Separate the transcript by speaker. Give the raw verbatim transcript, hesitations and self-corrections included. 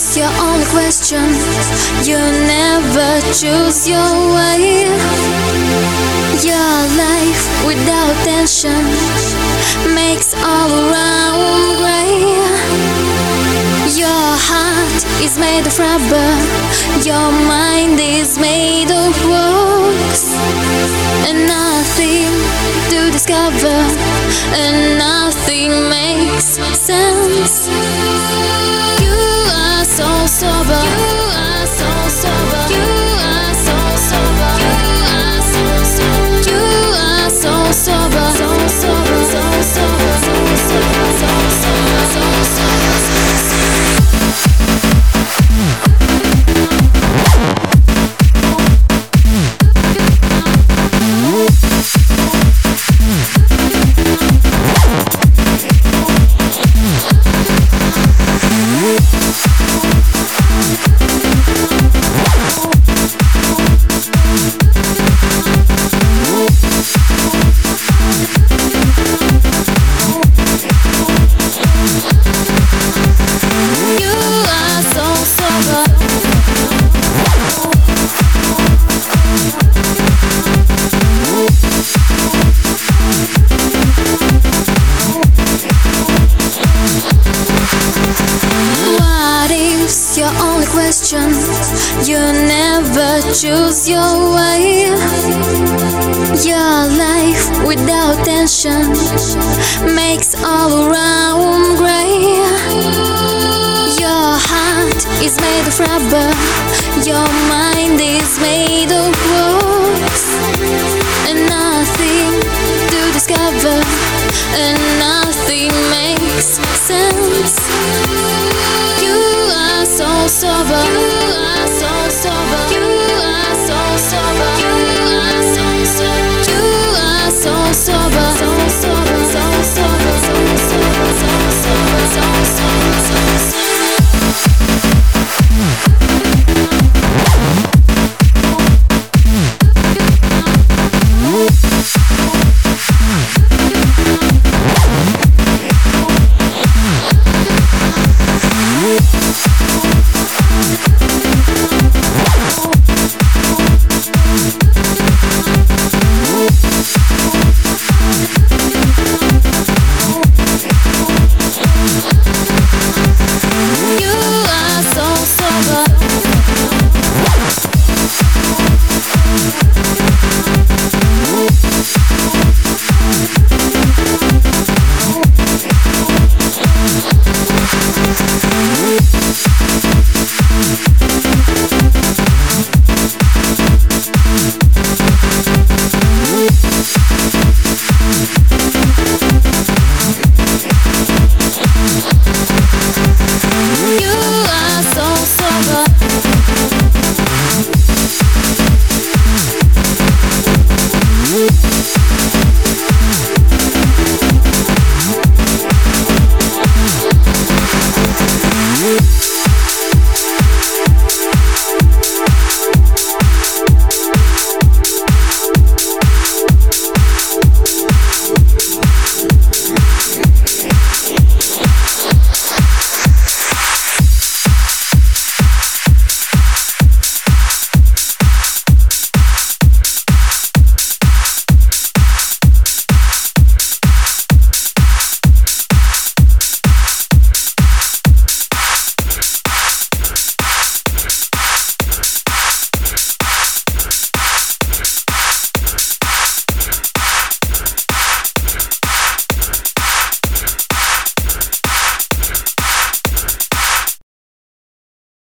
Speaker 1: is your only question. You never choose your way. Your life without tension makes all around gray. Your heart is made of rubber. Your mind is made of rocks. And nothing to discover, and nothing makes sense. You are so sober. You are so sober. You are so sober. You are so sober. You are so sober. So sober. So sober. So sober. So sober. So sober. Your only question. You never choose your way. Your life without tension makes all around gray. Your heart is made of rubber. Your mind is made of rocks. And nothing to discover, and nothing makes sense. You are so sober. You are so sober. You are so sober.